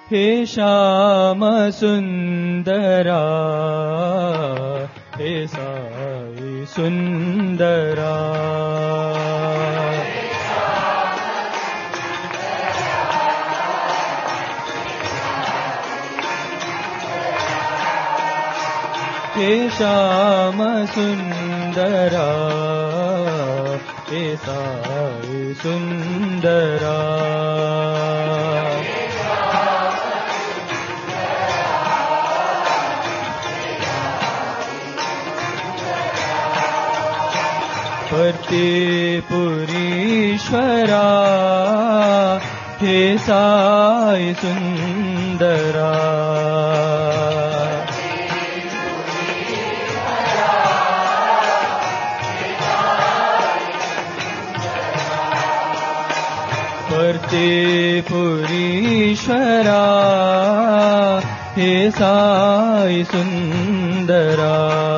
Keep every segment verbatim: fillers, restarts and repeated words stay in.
हे श्याम सुंदरा हे साई सुंदरा हे श्याम सुंदरा हे साई सुंदरा पतिपुरीश्वरा हे साई सुंदरा पतिपुरीश्वरा हे साई सुंदरा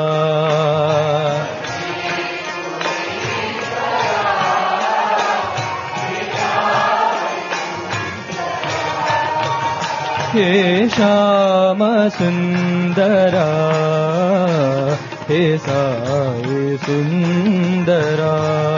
हे श्याम सुंदरा हे साई सुंदरा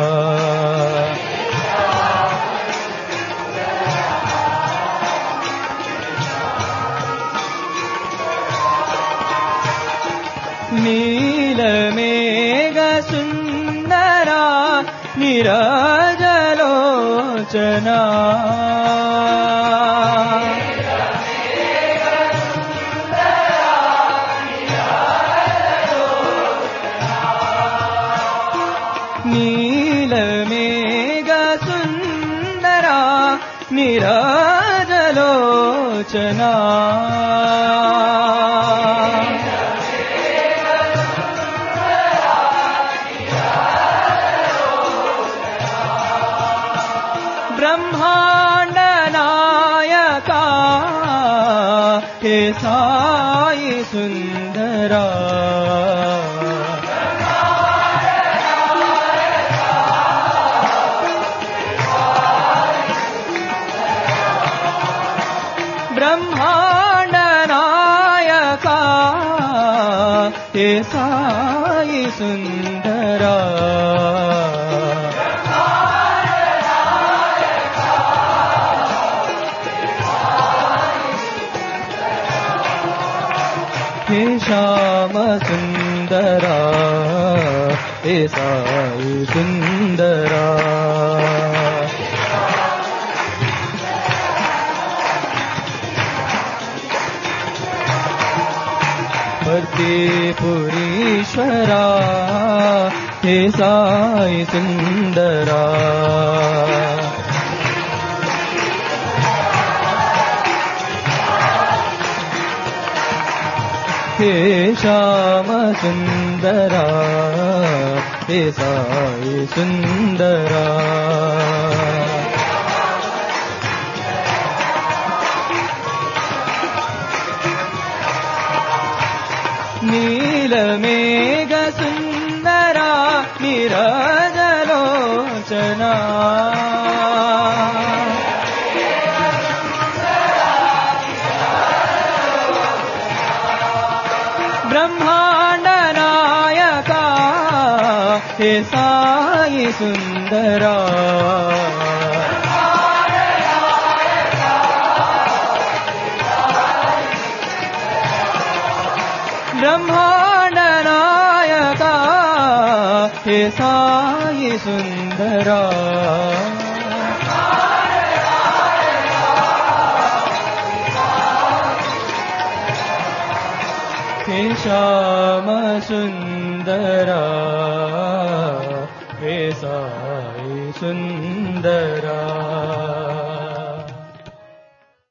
नीलमेघ सुंदरा नीरजलोचना नीलमेघ सुंदरा नीरजलोचना ब्रह्मांड नायका हे साई सुंदरा ब्रह्मांड नायका हे साई सुंदरा हे श्याम सुंदरा हे साई सुंदरा पतिपुरीश्वरा हे साई सुंदरा हे श्याम सुंदरा हे साई सुंदरा नीलमेघ सुंदरा नीरजलोचना ब्रह्मांड नायका हे साई सुंदरा ब्रह्मांड नायका हे साई सुंदरा हे श्याम सुंदरा हे साई सुंदरा